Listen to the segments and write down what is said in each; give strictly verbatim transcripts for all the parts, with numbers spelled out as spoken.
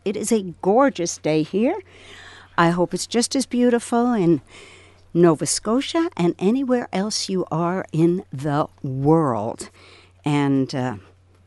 It is a gorgeous day here. I hope it's just as beautiful in Nova Scotia and anywhere else you are in the world. And uh,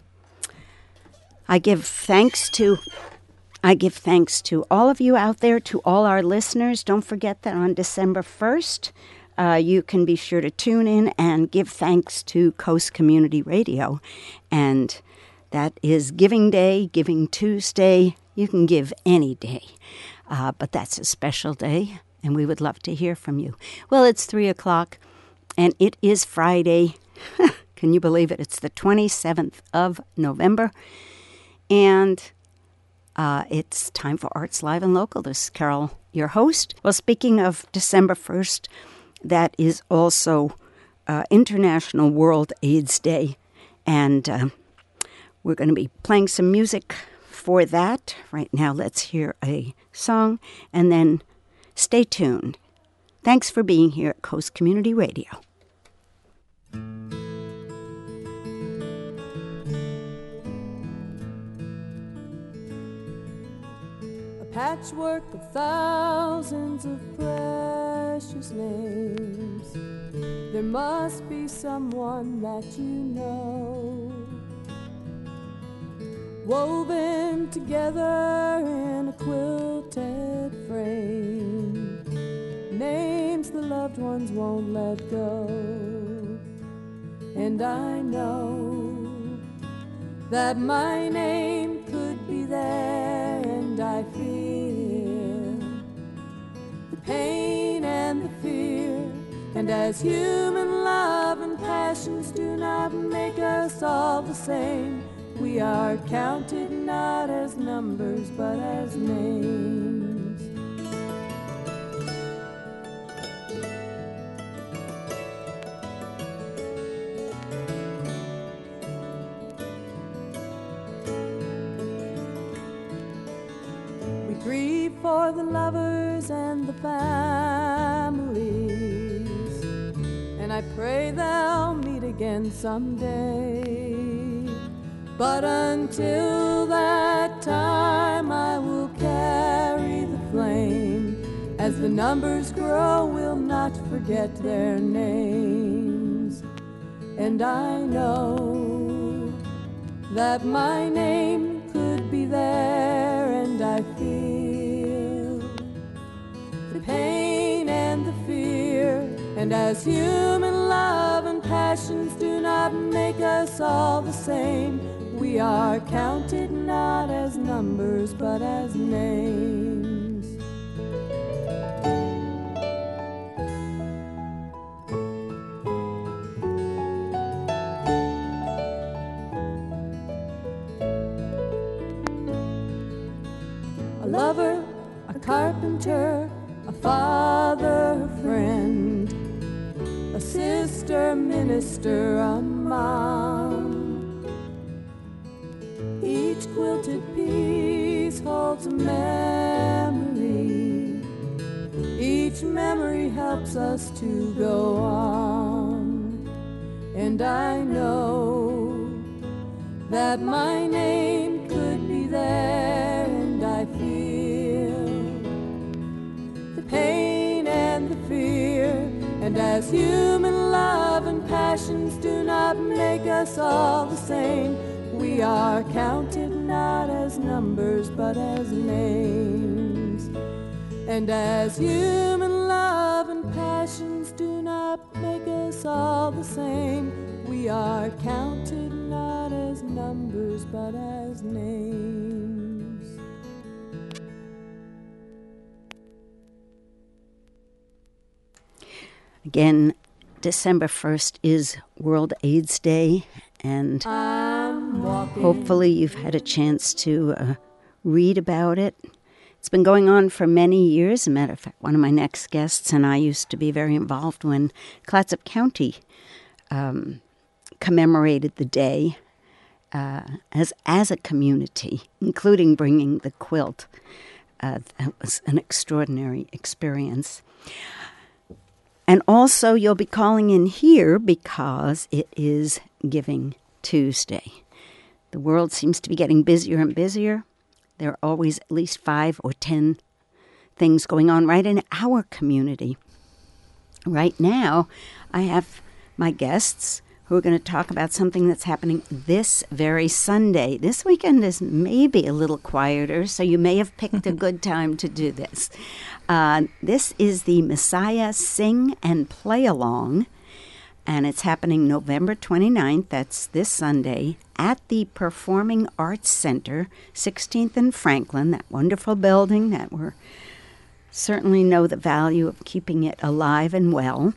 I give thanks to I give thanks to all of you out there, to all our listeners. Don't forget that on December first, uh, you can be sure to tune in and give thanks to Coast Community Radio. And that is Giving Day, Giving Tuesday. You can give any day. Uh, but that's a special day, and we would love to hear from you. Well, it's three o'clock, and it is Friday. Can you believe it? It's the twenty-seventh of November, and uh, it's time for Arts Live and Local. This is Carol, your host. Well, speaking of December first, that is also uh, International World AIDS Day, and uh, we're going to be playing some music for that. Right now, let's hear a song, and then stay tuned. Thanks for being here at Coast Community Radio. A patchwork of thousands of precious names. There must be someone that you know, woven together in a quilted frame, names the loved ones won't let go. And I know that my name could be there, and I feel the pain and the fear. And as human love and passions do not make us all the same, we are counted not as numbers, but as names. We grieve for the lovers and the families, and I pray they'll meet again someday. But until that time, I will carry the flame. As the numbers grow, we'll not forget their names. And I know that my name could be there, and I feel the pain and the fear. And as human love and passions do not make us all the same, we are counted not as numbers, but as names. A lover, a carpenter, a father, a friend, a sister, minister, a mom. Each quilted piece holds a memory. Each memory helps us to go on. And I know that my name could be there, and I feel the pain and the fear. And as human love and passions do not make us all the same, we are counted not as numbers, but as names. And as human love and passions do not make us all the same, we are counted not as numbers, but as names. Again, December first is World AIDS Day, and hopefully you've had a chance to uh, read about it. It's been going on for many years. As a matter of fact, one of my next guests and I used to be very involved when Clatsop County um, commemorated the day uh, as, as a community, including bringing the quilt. Uh, that was an extraordinary experience. And also, you'll be calling in here because it is Giving Tuesday. The world seems to be getting busier and busier. There are always at least five or ten things going on right in our community. Right now, I have my guests who are going to talk about something that's happening this very Sunday. This weekend is maybe a little quieter, so you may have picked a good time to do this. Uh, this is the Messiah Sing and Play Along, and it's happening November twenty-ninth, that's this Sunday, at the Performing Arts Center, sixteenth and Franklin, that wonderful building that we're certainly know the value of keeping it alive and well.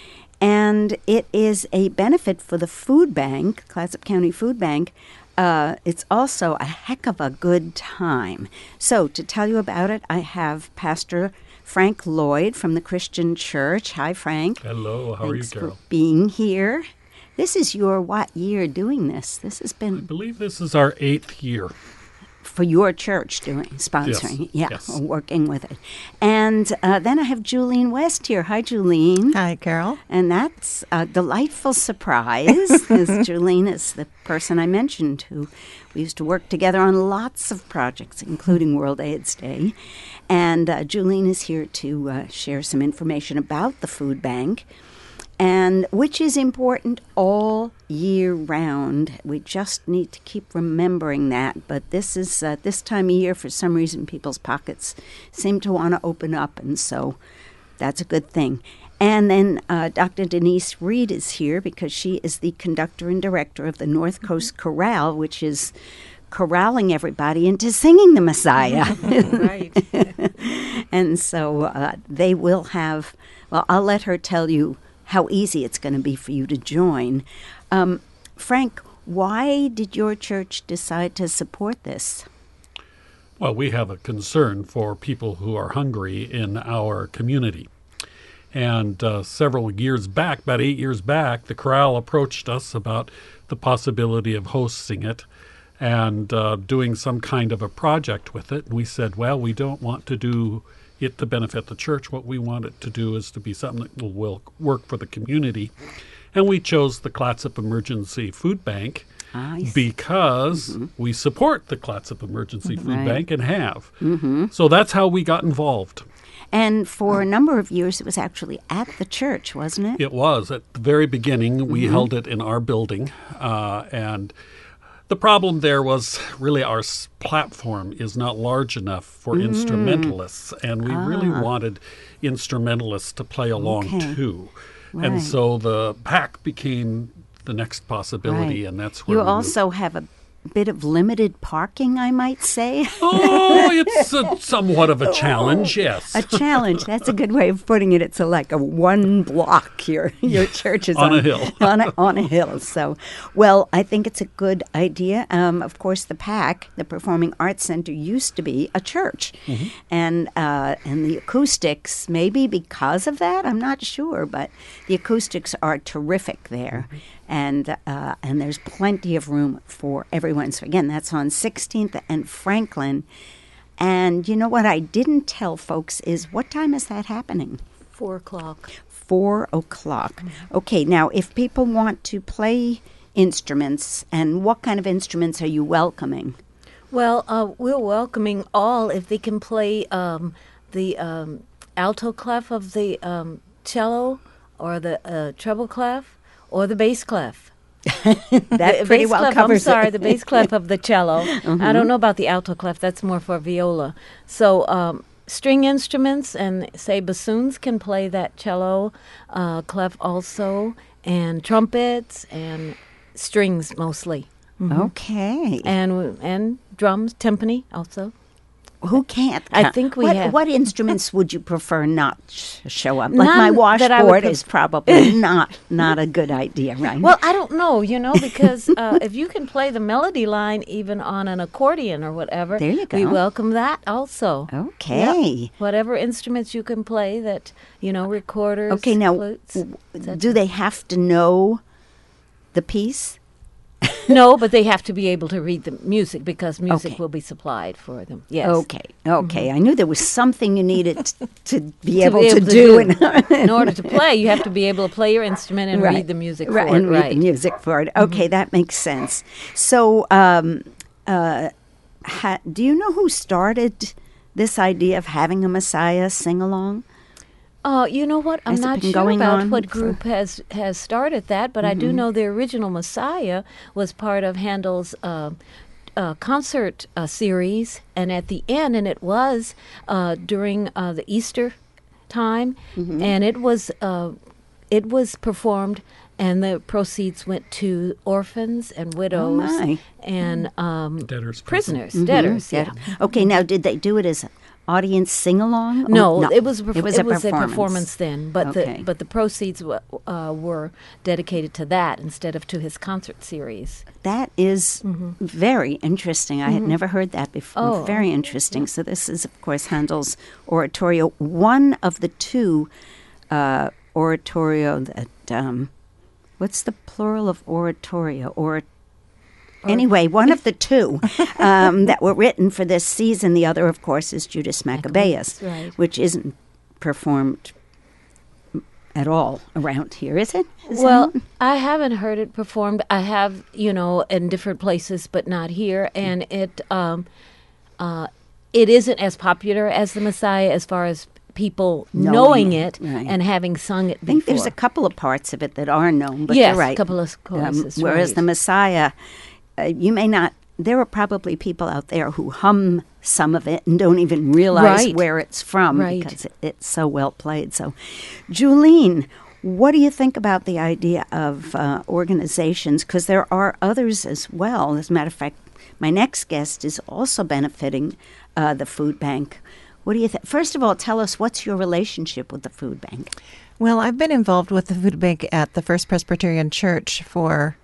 And it is a benefit for the food bank, Clatsop County Food Bank. Uh, it's also a heck of a good time. So to tell you about it, I have Pastor Frank Lloyd from the Christian Church. Hi, Frank. Hello. How Thanks are you, Carol? for being here. This is your what year doing this? This has been... I believe this is our eighth year. For your church doing, sponsoring, Yes. yeah, Yes. working with it. And uh, then I have Julene West here. Hi, Julene. Hi, Carol. And that's a delightful surprise, because Julene is the person I mentioned who we used to work together on lots of projects, including World AIDS Day. And uh, Julene is here to uh, share some information about the food bank, and which is important all year round. We just need to keep remembering that. But this is uh, this time of year, for some reason, people's pockets seem to want to open up, and so that's a good thing. And then uh, Doctor Denise Reed is here because she is the conductor and director of the North Coast Chorale, which is corralling everybody into singing the Messiah. Right. And so uh, they will have, well, I'll let her tell you how easy it's going to be for you to join. Um, Frank, why did your church decide to support this? Well, we have a concern for people who are hungry in our community. And uh, several years back, about eight years back, the Chorale approached us about the possibility of hosting it and uh, doing some kind of a project with it. And we said, well, we don't want to do it to benefit the church. What we want it to do is to be something that will, will work for the community. And we chose the Clatsop Emergency Food Bank because mm-hmm. we support the Clatsop Emergency Food right. Bank and have. Mm-hmm. So that's how we got involved. And for a number of years, it was actually at the church, wasn't it? It was. At the very beginning, we mm-hmm. held it in our building. Uh, and the problem there was really our s- platform is not large enough for mm. instrumentalists. And we ah. really wanted instrumentalists to play along, okay. too. Right. And so the P A C became the next possibility, right. and that's where you we also moved. have a bit of limited parking, I might say. Oh, it's a, somewhat of a challenge, yes. A challenge. That's a good way of putting it. It's a, like a one block. Your your church is on, on a hill. on, a, on a hill. So, well, I think it's a good idea. Um, of course, the P A C, the Performing Arts Center, used to be a church. Mm-hmm. And, uh, and the acoustics, maybe because of that, I'm not sure, but the acoustics are terrific there. Mm-hmm. And uh, and there's plenty of room for everyone. So, again, that's on sixteenth and Franklin. And you know what I didn't tell folks is, what time is that happening? Four o'clock. Four o'clock. Mm-hmm. Okay, now, if people want to play instruments, and what kind of instruments are you welcoming? Well, uh, we're welcoming all if they can play um, the um, alto clef of the um, cello or the uh, treble clef. Or the bass clef. That the pretty bass well clef, covers I'm sorry, it. the bass clef of the cello. Mm-hmm. I don't know about the alto clef. That's more for viola. So um, string instruments and, say, bassoons can play that cello uh, clef also, and trumpets and strings mostly. Mm-hmm. Okay. And and drums, timpani also. Who can't? I think we what, have. What instruments would you prefer not sh- show up? Like None my that I would washboard pref- is probably not not a good idea, right? Well, I don't know, you know, because uh, if you can play the melody line even on an accordion or whatever, there you go. We welcome that also. Okay. Yep. Whatever instruments you can play that, you know, recorders, okay, now, flutes, w- do they have to know the piece? No, but they have to be able to read the music because music okay. will be supplied for them. Yes. Okay. Okay. Mm-hmm. I knew there was something you needed t- to be to able be able to, to do. do. In, in order to play, you have to be able to play your instrument and right. read the music right. for and it. read Right. the music for it. Okay, mm-hmm. that makes sense. So, um, uh, ha- do you know who started this idea of having a Messiah sing-along? Uh, you know what? I'm Has it not been sure going about on what for- group has has started that, but I do know the original Messiah was part of Handel's uh, uh, concert uh, series, and at the end, and it was uh, during uh, the Easter time, and it was uh, it was performed, and the proceeds went to orphans and widows my. and um, Debtors, prisoners, Mhm. debtors. Yeah. Okay, now did they do it as an audience sing-along? No, Oh, it was a perf- it was, a, performance. performance then, but Okay. the but the proceeds w- uh, were dedicated to that instead of to his concert series. That is very interesting. I had never heard that before. Oh, Very interesting. So this is, of course, Handel's oratorio, one of the two uh, oratorio that. Um, what's the plural of oratorio? Or anyway, one of the two um, that were written for this season. The other, of course, is Judas Maccabeus, Right. which isn't performed at all around here, is it? Is Well, it? I haven't heard it performed. I have, you know, in different places, but not here. And it um, uh, it isn't as popular as the Messiah as far as people Knowing knowing, it, it, right. and having sung it I think before. there's a couple of parts of it that are known, but yes, you're right. a couple of Um, choruses. whereas right. the Messiah, uh, you may not. There are probably people out there who hum some of it and don't even realize Right. where it's from Right. because it, it's so well played. So, Julene, what do you think about the idea of uh, organizations? Because there are others as well. As a matter of fact, my next guest is also benefiting uh, the food bank. What do you think? First of all, tell us, what's your relationship with the food bank? Well, I've been involved with the food bank at the First Presbyterian Church for,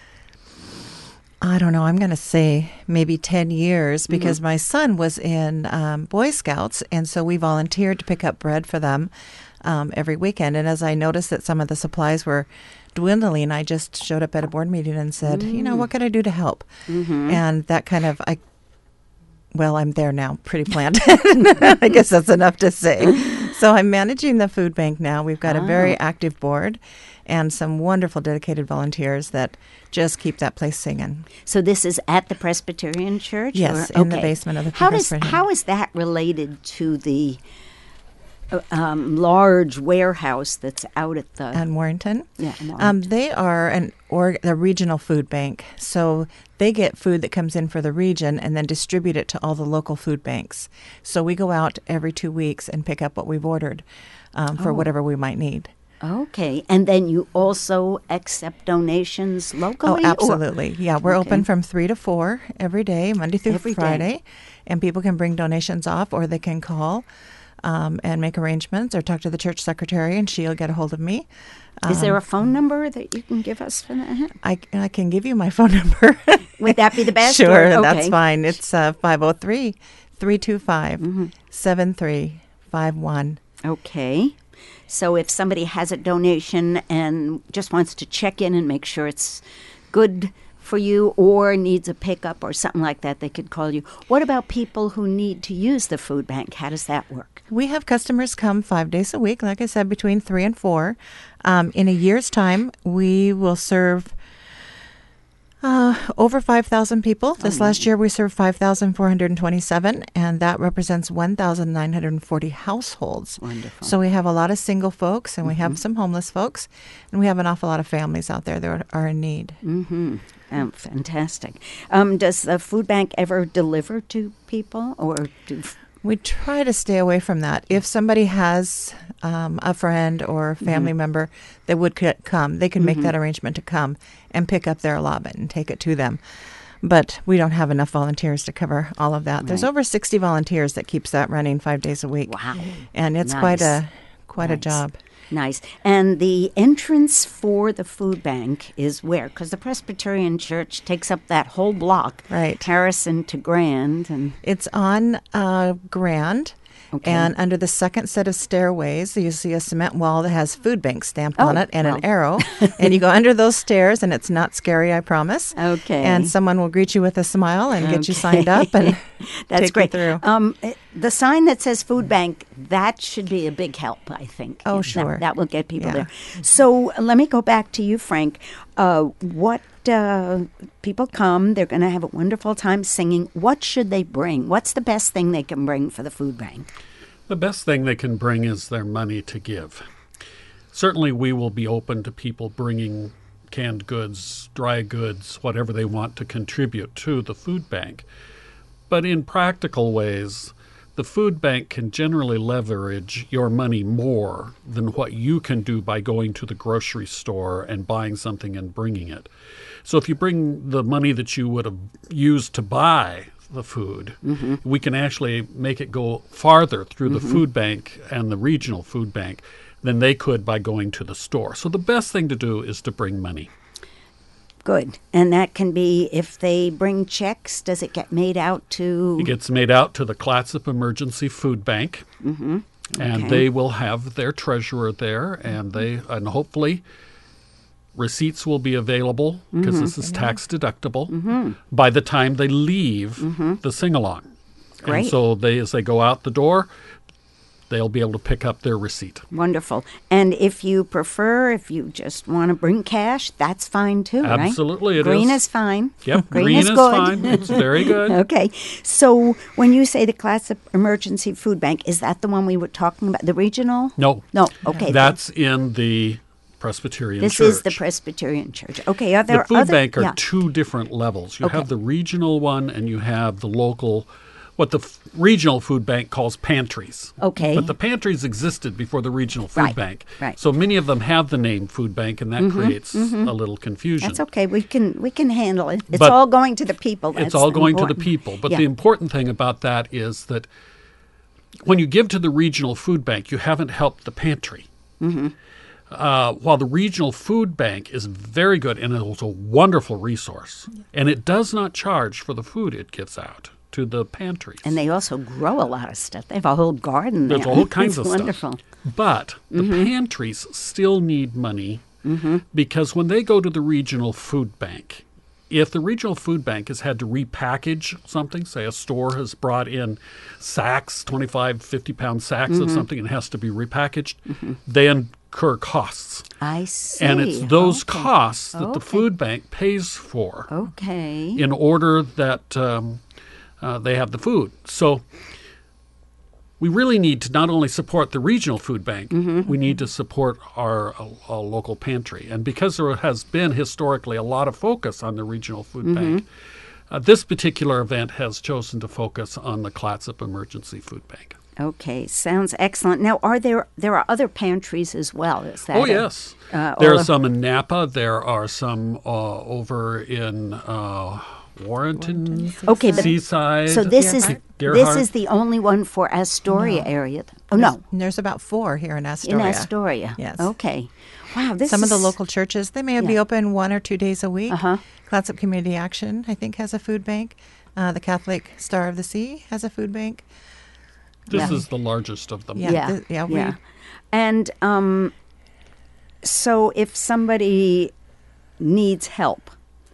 I don't know, I'm going to say maybe ten years because my son was in um, Boy Scouts, and so we volunteered to pick up bread for them um, every weekend. And as I noticed that some of the supplies were dwindling, I just showed up at a board meeting and said, you know, what can I do to help? And that kind of, I Well, I'm there now, pretty planted. I guess that's enough to say. So I'm managing the food bank now. We've got a very active board and some wonderful dedicated volunteers that just keep that place singing. So this is at the Presbyterian Church? Yes, or- in the basement of the how does Presbyterian. How is that related to the uh, um, large warehouse that's out at the... And Warrington. yeah, Um, Warrington. they are an or a regional food bank, so they get food that comes in for the region and then distribute it to all the local food banks. So we go out every two weeks and pick up what we've ordered um, for Oh. whatever we might need. Okay, and then you also accept donations locally? Oh, or- absolutely. Yeah, we're Okay. open from three to four every day, Monday through Every day. Friday, and people can bring donations off, or they can call um, and make arrangements, or talk to the church secretary, and she'll get a hold of me. Is there Um, a phone number that you can give us for that? I, I can give you my phone number. Would that be the best? Sure, or- that's okay. fine. It's uh, five oh three, three two five, seven three five one. Okay. So if somebody has a donation and just wants to check in and make sure it's good for you or needs a pickup or something like that, they could call you. What about people who need to use the food bank? How does that work? We have customers come five days a week, like I said, between three and four. Um, in a year's time, we will serve uh, over five thousand people. This last year, we served five thousand four hundred twenty-seven, and that represents one thousand nine hundred forty households. Wonderful. So we have a lot of single folks, and we have some homeless folks, and we have an awful lot of families out there that are in need. Mm-hmm. Oh, fantastic. Um, does the food bank ever deliver to people or do... We try to stay away from that. If somebody has um, a friend or a family member that would c- come, they can make that arrangement to come and pick up their allotment and take it to them. But we don't have enough volunteers to cover all of that. There's Right. over sixty volunteers that keeps that running five days a week. Wow. And it's quite Nice. a quite a Nice. job. Nice. And the entrance for the food bank is where? Because the Presbyterian Church takes up that whole block. Right. Harrison to Grand. And It's on uh, Grand. Okay. And under the second set of stairways, you see a cement wall that has food bank stamped Oh, on it and well. an arrow. And you go under those stairs, and it's not scary, I promise. Okay. And someone will greet you with a smile and get you signed up and That's take great. you through. Um, eh, the sign that says food bank, that should be a big help, I think. Oh, That- sure. That, will get people Yeah. there. So let me go back to you, Frank. Uh, what uh, people come, they're going to have a wonderful time singing. What should they bring? What's the best thing they can bring for the food bank? The best thing they can bring is their money to give. Certainly, we will be open to people bringing canned goods, dry goods, whatever they want to contribute to the food bank. But in practical ways, the food bank can generally leverage your money more than what you can do by going to the grocery store and buying something and bringing it. So if you bring the money that you would have used to buy the food, mm-hmm. we can actually make it go farther through mm-hmm. the food bank and the regional food bank than they could by going to the store. So the best thing to do is to bring money. Good. And that can be, if they bring checks, does it get made out to? It gets made out to the Clatsop Emergency Food Bank, Mm-hmm. and Okay. they will have their treasurer there, and they and hopefully receipts will be available because Mm-hmm. this is tax deductible by the time they leave the sing-along. Mm-hmm. Great. And so they, as they go out the door, they'll be able to pick up their receipt. Wonderful. And if you prefer, if you just want to bring cash, that's fine too, right? Absolutely, it Green is. is fine. Yep, green, green is, is good. fine. It's very good. Okay. So when you say the Clatsop Emergency Food Bank, is that the one we were talking about? The regional? No. No. Okay. That's in the Presbyterian This Church. is the Presbyterian Church. Okay. Are there The food other, bank are yeah. two different levels. You Okay. have the regional one and you have the local, what the f- regional food bank calls pantries. Okay. But the pantries existed before the regional food Right, bank. right. So many of them have the name food bank, and that creates a little confusion. That's okay. We can we can handle it. It's But all going to the people. That's it's all going important. to the people. But Yeah. the important thing about that is that when you give to the regional food bank, you haven't helped the pantry. Mm-hmm. Uh, while the regional food bank is very good and it's a wonderful resource, and it does not charge for the food it gives out to the pantries. And they also grow a lot of stuff. They have a whole garden there. There's all kinds It's of wonderful. stuff. But the Mm-hmm. pantries still need money because when they go to the regional food bank, if the regional food bank has had to repackage something, say a store has brought in sacks, twenty-five, fifty pound sacks Mm-hmm. of something and has to be repackaged, they incur costs. I see. And it's those Okay. costs that the Okay. food bank pays for Okay. in order that um, uh, they have the food. So we really need to not only support the regional food bank, we need to support our, uh, uh, local pantry. And because there has been historically a lot of focus on the regional food bank, uh, this particular event has chosen to focus on the Clatsop Emergency Food Bank. Okay. Sounds excellent. Now, are there there are other pantries as well? Is that Oh, a- yes. uh, there all are of- some in Napa. There are some uh, over in uh, Warrenton, Okay, but Seaside. so this is Gerhardt. this is the only one for Astoria area. Oh no, And there's about four here in in Astoria. Astoria. Yes. Okay. Wow. This Some of the is- local churches, they may be Yeah. open one or two days a week. Uh-huh. Clatsop Community Action, I think, has a food bank. Uh, the Catholic Star of the Sea has a food bank. This Yeah. is the largest of them. Yeah. Yeah. th- yeah, we- And um, so if somebody needs help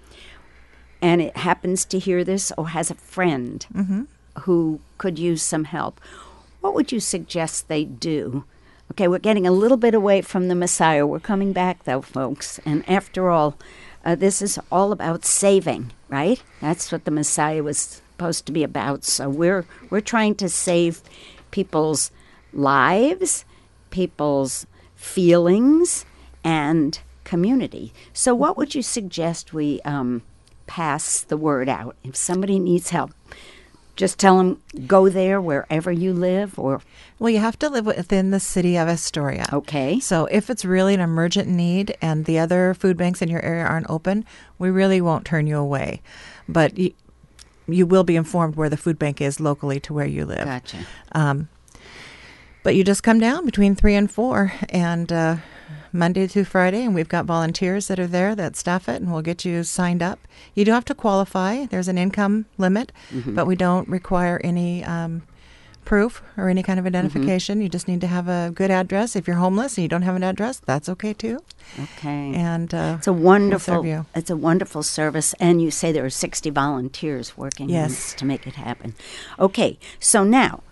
and it happens to hear this or has a friend Mm-hmm. who could use some help, what would you suggest they do? Okay, we're getting a little bit away from the Messiah. We're coming back, though, folks. And after all, uh, this is all about saving, right? That's what the Messiah was supposed to be about. So we're we're trying to save people's lives, people's feelings, and community. So what would you suggest we um, pass the word out? If somebody needs help, just tell them, go there wherever you live, or, Well, you have to live within the city of Astoria. okay. So if it's really an emergent need and the other food banks in your area aren't open, we really won't turn you away. But you, you will be informed where the food bank is locally to where you live. Gotcha. Um, but you just come down between three and four, and uh, Monday through Friday, and we've got volunteers that are there that staff it, and we'll get you signed up. You do have to qualify. There's an income limit, but we don't require any um, proof or any kind of identification. You just need to have a good address. If you're homeless and you don't have an address, that's okay too. Okay. And uh, It's a serve wonderful, you. it's a wonderful service, and you say there are sixty volunteers working on Yes. this to make it happen. Okay, so now,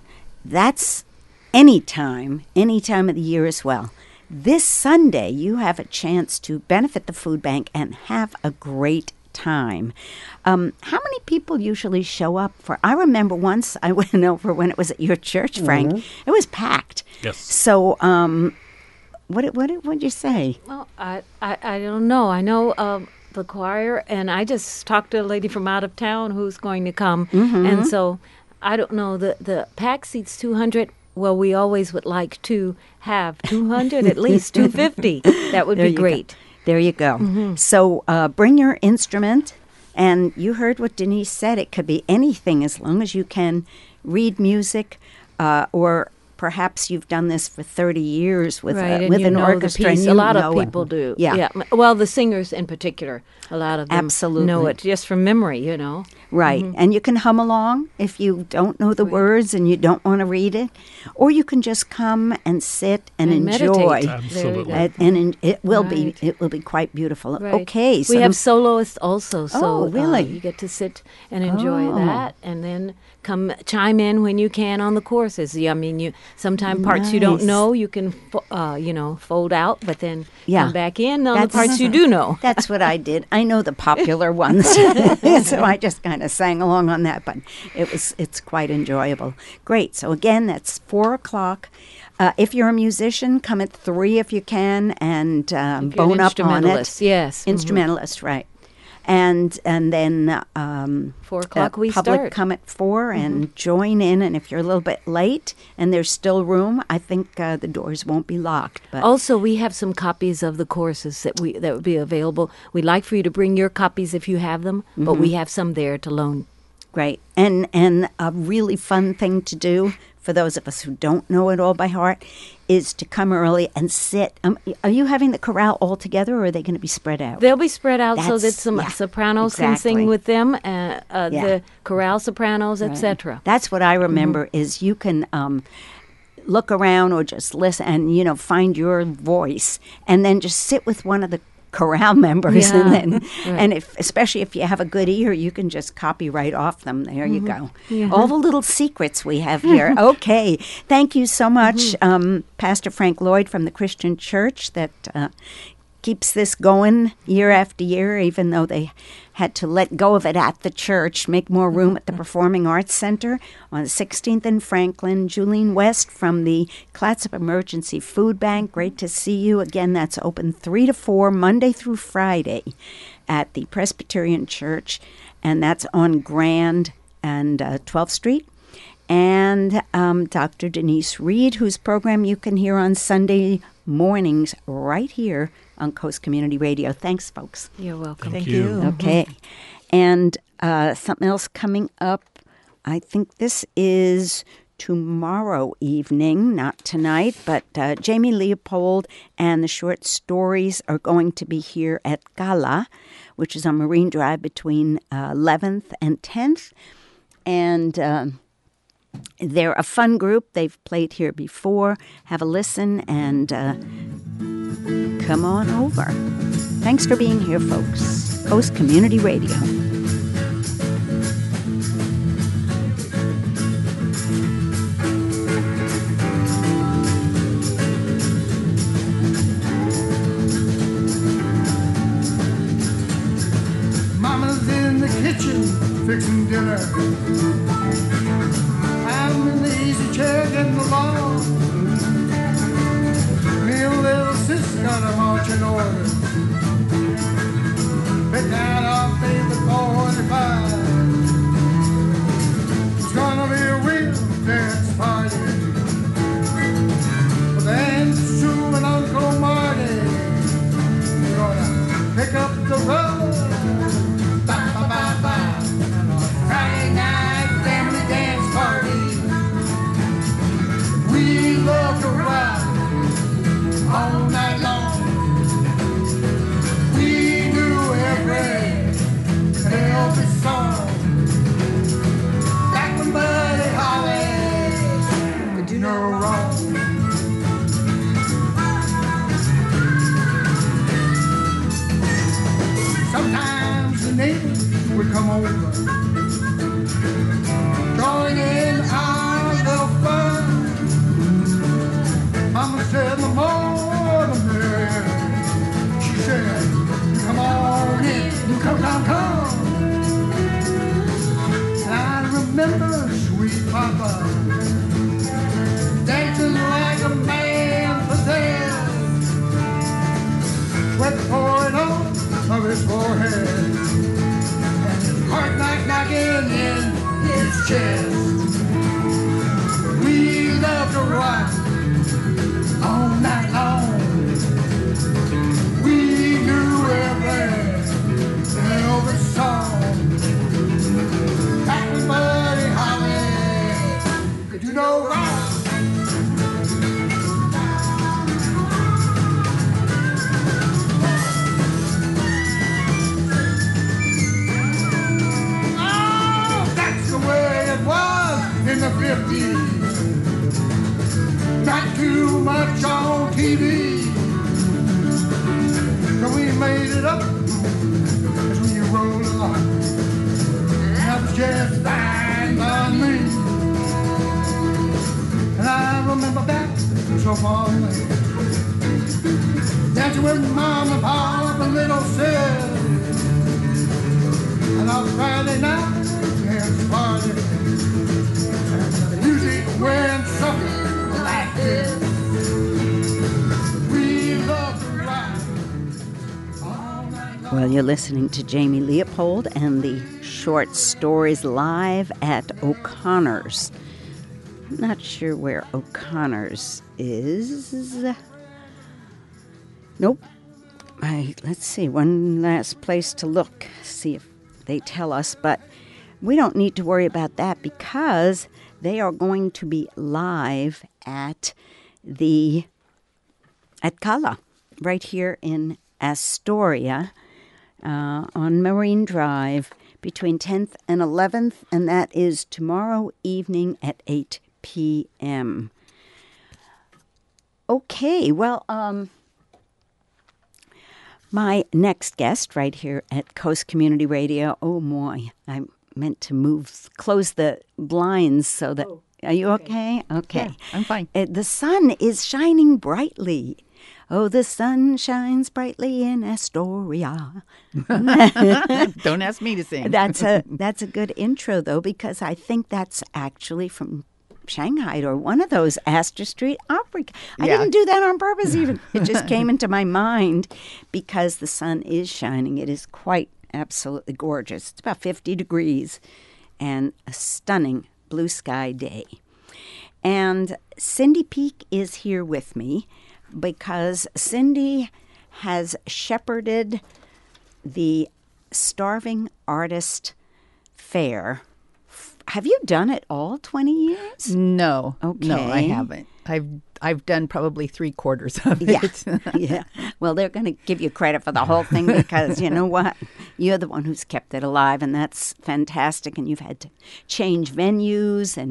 That's any time, any time of the year as well. This Sunday, you have a chance to benefit the food bank and have a great time. Um, how many people usually show up for? I remember once I went over when it was at your church, Frank. Mm-hmm. It was packed. Yes. So, um, what did what did you say? Well, I, I I don't know. I know um, the choir, and I just talked to a lady from out of town who's going to come, Mm-hmm. and so I don't know. The the pack seats two hundred. Well, we always would like to have two hundred, at least two fifty. That would There be you great. go. There you go. Mm-hmm. So uh, bring your instrument, and you heard what Denise said. It could be anything as long as you can read music, uh, or perhaps you've done this for thirty years with, Right, uh, and with you an know the orchestra. piece. and A you lot know of it. people do. Yeah. yeah. Well, the singers in particular, a lot of them Absolutely. know it just from memory, you know. Right. Mm-hmm. And you can hum along if you don't know the words and you don't want to read it. Or you can just come and sit and, And enjoy. meditate. Absolutely. There you And, and in- it will Right. be it will be quite beautiful. Right. Okay. So we have the- soloists also, so Oh, really? uh, you get to sit and enjoy Oh. that, and then come chime in when you can on the courses. Yeah, I mean, you sometimes parts you don't Nice. know you can fo- uh, you know fold out, but then Yeah. come back in on That's- the parts you do know. That's what I did. I know the popular ones, so I just kind of sang along on that. But it was it's quite enjoyable. Great. So again, that's four o'clock. Uh, if you're a musician, come at three if you can, and um, If you're an bone up on it. instrumentalist, yes. Mhm. Instrumentalist, right? And and then um, Four o'clock uh, we public start. come at four and join in. And if you're a little bit late and there's still room, I think uh, the doors won't be locked. But Also, we have some copies of the courses that we that would be available. We'd like for you to bring your copies if you have them, but Mm-hmm. we have some there to loan. Great. And and a really fun thing to do for those of us who don't know it all by heart is to come early and sit. Um, are you having the chorale all together, or are they going to be spread out? They'll be spread out so that That's- some yeah, sopranos can exactly. sing with them, uh, uh, Yeah. the chorale sopranos, et cetera. That's what I remember is you can um, look around or just listen and, you know, find your voice and then just sit with one of the chorale members Yeah, and then right. and if especially if you have a good ear, you can just copy right off them. There you go. Mm-hmm. Yeah. All the little secrets we have here. Okay. Thank you so much, Mm-hmm. um, Pastor Frank Lloyd from the Christian Church that uh, keeps this going year after year, even though they had to let go of it at the church, make more room at the Performing Arts Center on sixteenth and Franklin. Julene West from the Clatsop Emergency Food Bank, great to see you. Again, that's open three to four, Monday through Friday at the Presbyterian Church, and that's on Grand and uh, twelfth Street. And um, Doctor Denise Reed, whose program you can hear on Sunday mornings right here on Coast Community Radio. Thanks, folks. You're welcome. Thank Thank you. you. Okay. And uh, something else coming up. I think this is tomorrow evening, not tonight, but uh, Jamie Leopold and the short stories are going to be here at Gala, which is on Marine Drive between uh, eleventh and tenth. And um they're a fun group. They've played here before. Have a listen and uh, come on over. Thanks for being here, folks. Coast Community Radio. Mama's in the kitchen fixing dinner. I'm in the easy chair getting along. Me and little sis got our marching orders. Pick out our favorite forty-five. It's gonna be a real dance party. But then Sue and Uncle Marty, we're gonna pick up the road. Ba-ba-ba-ba. Friday night family dance party. We love to rock all night long. We do every Elvis song. Back when Buddy Holly could do no wrong. Sometimes the neighbors would come over, join in our little fun. go round. Oh, that's the way it was in the fifties. Not too much on T V. So we made it up as we rolled along. That was just fine by me. And I remember back so far away, dancing with Mom and Pop and little Sid. And on Friday night, there's a party. And the music went something like this. We love to ride all night long. Well, you're listening to Jamie Leopold and the Short Stories live at O'Connor's. I'm not sure where O'Connor's is. Nope. I, let's see, one last place to look, see if they tell us. But we don't need to worry about that because they are going to be live at the at Cala, right here in Astoria, uh, on Marine Drive, between tenth and eleventh, and that is tomorrow evening at eight p.m. Okay, well, um, my next guest right here at Coast Community Radio, oh, boy, I meant to move, close the blinds so that, Oh, are you okay? Okay. Yeah, I'm fine. Uh, the sun is shining brightly. Oh, the sun shines brightly in Astoria. Don't ask me to sing. That's a that's a good intro, though, because I think that's actually from Shanghai or one of those Astor Street Opry. I Yeah. didn't do that on purpose even. It just came into my mind because the sun is shining. It is quite absolutely gorgeous. It's about fifty degrees and a stunning blue sky day. And Cindy Peak is here with me because Cindy has shepherded the Starving Artist Fair. Have you done it all twenty years? No, no, I Okay. haven't. I've I've done probably three quarters of Yeah. it. Yeah. Well, they're going to give you credit for the whole thing because you know what? You're the one who's kept it alive, and that's fantastic. And you've had to change venues and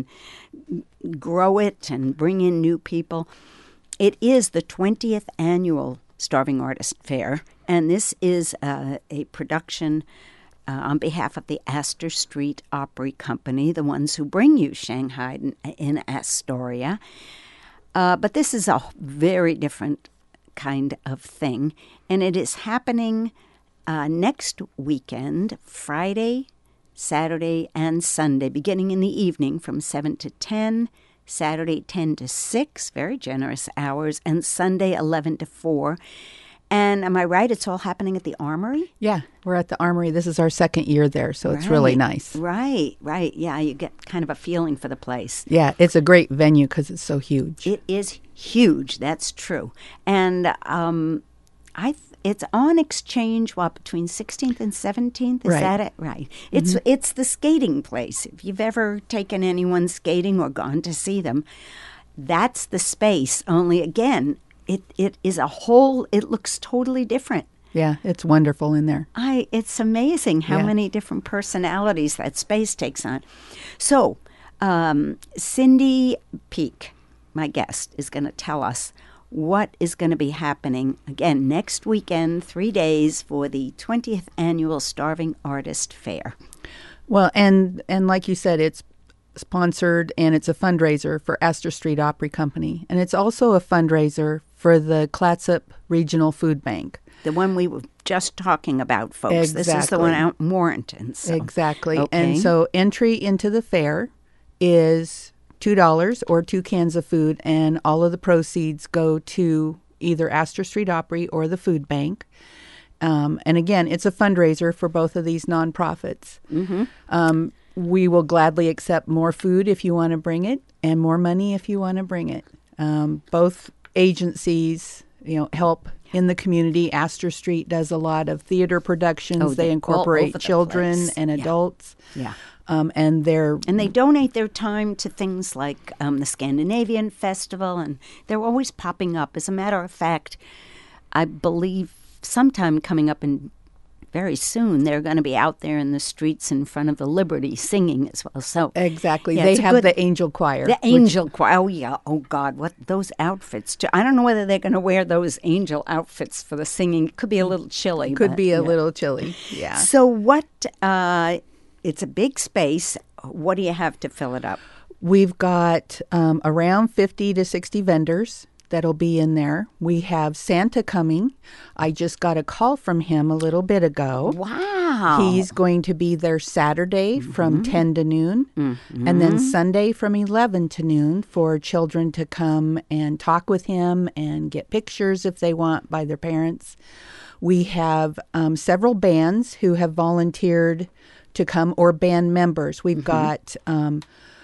grow it and bring in new people. It is the twentieth annual Starving Artist Fair, and this is uh, a production uh, on behalf of the Astor Street Opry Company, the ones who bring you Shanghai in, in Astoria. Uh, but this is a very different kind of thing, and it is happening uh, next weekend, Friday, Saturday, and Sunday, beginning in the evening from seven to ten, Saturday ten to six, very generous hours, and Sunday eleven to four. And am I right? It's all happening at the Armory? Yeah, we're at the Armory. This is our second year there, so it's really Right, nice. Right, right. Yeah, you get kind of a feeling for the place. Yeah, it's a great venue because it's so huge. It is huge. That's true. And um, I th- it's on Exchange, what, between sixteenth and seventeenth? Is Right. that it? Right. It's it's the skating place. If you've ever taken anyone skating or gone to see them, that's the space. Only, again, it, it is a whole, it looks totally different. Yeah, it's wonderful in there. I it's amazing how Yeah. many different personalities that space takes on. So, um, Cindy Peak, my guest, is going to tell us what is going to be happening again next weekend, three days for the twentieth annual Starving Artist Fair. Well, and and like you said, it's sponsored and it's a fundraiser for Astor Street Opry Company, and it's also a fundraiser for the Clatsop Regional Food Bank. The one we were just talking about, folks. This is the one Exactly. out in Warrenton. So. Exactly. Okay. And so entry into the fair is two dollars or two cans of food, and all of the proceeds go to either Astor Street Opry or the food bank. Um, and again, it's a fundraiser for both of these nonprofits. Mm-hmm. Um, we will gladly accept more food if you want to bring it, and more money if you want to bring it. Um, both agencies, you know, help in the community. Astor Street does a lot of theater productions. Oh, they they're all incorporate over the children place. and Yeah. adults. Yeah. Um, and they're And they donate their time to things like um, the Scandinavian Festival, and they're always popping up. As a matter of fact, I believe sometime coming up in very soon, they're going to be out there in the streets in front of the Liberty singing as well. So exactly yeah, they it's a have good- the Angel Choir. The which- angel choir. Oh, yeah. Oh, God. What those outfits. too. I don't know whether they're going to wear those angel outfits for the singing. It could be a little chilly. could but, be a yeah. little chilly. Yeah. So what, uh, it's a big space. What do you have to fill it up? We've got um, around fifty to sixty vendors that'll be in there. We have Santa coming. I just got a call from him a little bit ago. Wow. He's going to be there Saturday Mm-hmm. from ten to noon, and then Sunday from eleven to noon for children to come and talk with him and get pictures if they want by their parents. We have um, several bands who have volunteered to come, or band members. We've Mm-hmm. got um,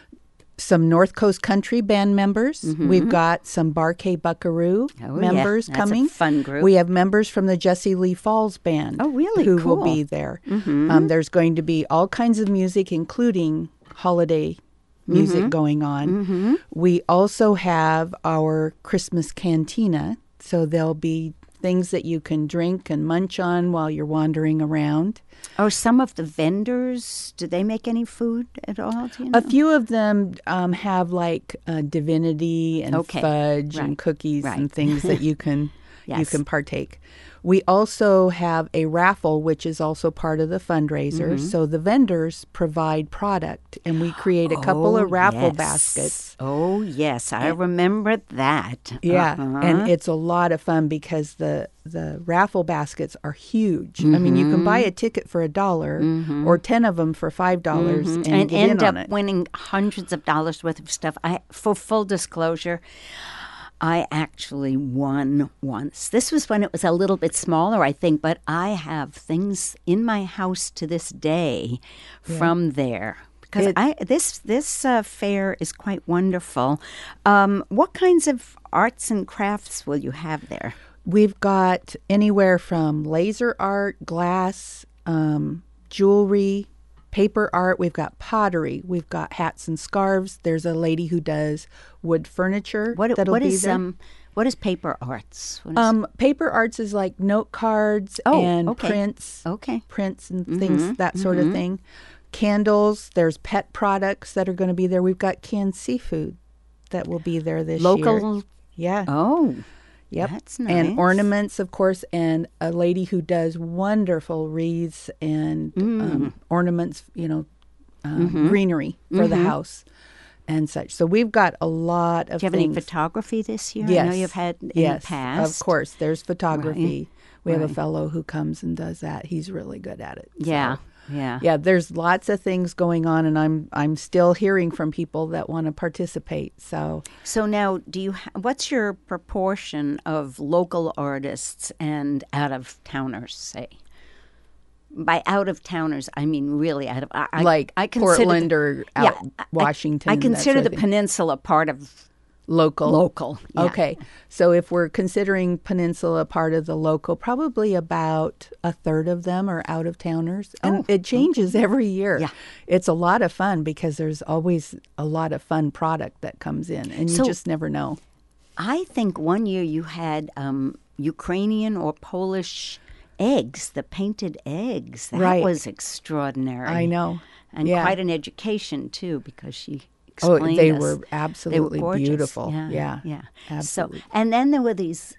some North Coast Country band members. We've got some Bar K Buckaroo Mm-hmm. Oh, members yeah. That's a coming. fun group. We have members from the Jesse Lee Falls Band. Oh, really? Who Cool. will be there. Um, there's going to be all kinds of music, including holiday music going on. We also have our Christmas cantina, so there'll be things that you can drink and munch on while you're wandering around. Or some of the vendors, do they make any food at all? Do you know? A few of them um, have like uh, divinity and Okay. fudge Right. and cookies Right. and things that you can you Yes. can partake. We also have a raffle, which is also part of the fundraiser. Mm-hmm. So the vendors provide product, and we create a couple Oh, of raffle yes. baskets. Oh, yes. I remember that. Yeah, Uh-huh. and it's a lot of fun because the the raffle baskets are huge. I mean, you can buy a ticket for a dollar or ten of them for five dollars and, and get end in up on it. winning hundreds of dollars worth of stuff. I, for full disclosure, I actually won once. This was when it was a little bit smaller, I think, but I have things in my house to this day from there. Because It- I this this uh, fair is quite wonderful. Um, what kinds of arts and crafts will you have there? We've got anywhere from laser art, glass, um, jewelry, paper art. We've got pottery. We've got hats and scarves. There's a lady who does wood furniture. What that'll what be is there. um what is paper arts? What is, Um, paper arts is like note cards Oh, and okay. prints, okay. prints and things, that sort of thing. Candles. There's pet products that are going to be there. We've got canned seafood that will be there this year. Local. Yeah. Oh, Yep. that's nice. And ornaments, of course, and a lady who does wonderful wreaths and Mm. um, ornaments, you know, um, Mm-hmm. greenery for the house and such. So we've got a lot of Do you have any things. photography this year? Yes. I know you've had in yes, the past. of course. There's photography. We have Right. a fellow who comes and does that. He's really good at it. So, Yeah, yeah. yeah, there's lots of things going on, and I'm I'm still hearing from people that want to participate. So So now, do you? Ha- what's your proportion of local artists and out of towners? Say, by out of towners, I mean really out of. I, I- like I consider Portland the, or yeah, out I- Washington. I that consider sort the of thing. peninsula part of local. local. yeah. Okay. So if we're considering Peninsula part of the local, probably about a third of them are out of towners. And Oh, it changes every year. Yeah. It's a lot of fun because there's always a lot of fun product that comes in and you So- just never know. I think one year you had um, Ukrainian or Polish eggs, the painted eggs. That Right. was extraordinary. I know. And Yeah. quite an education too, because she Oh, explained they us. were They were absolutely gorgeous. beautiful. Yeah, Yeah. yeah. Absolutely. So, and then there were these